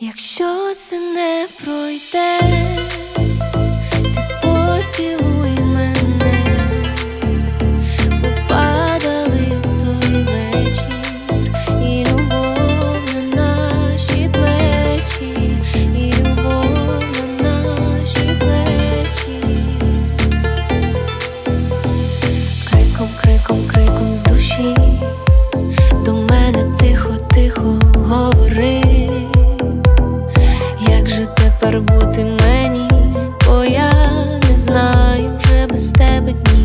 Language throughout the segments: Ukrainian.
Якщо це не пройде, ти поцілуй мене. Ми падали в той вечір, і любов на наші плечі, і любов на наші плечі. Криком, криком, криком з душі до мене тихо-тихо говори. Як же тепер бути мені, бо я не знаю вже без тебе дні.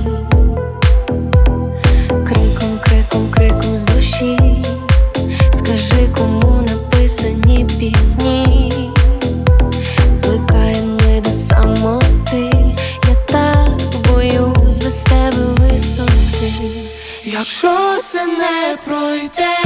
Криком, криком, криком з душі скажи, кому написані пісні. Звикаєм ми до самоти, я так боюсь без тебе висоти. Якщо це не пройде,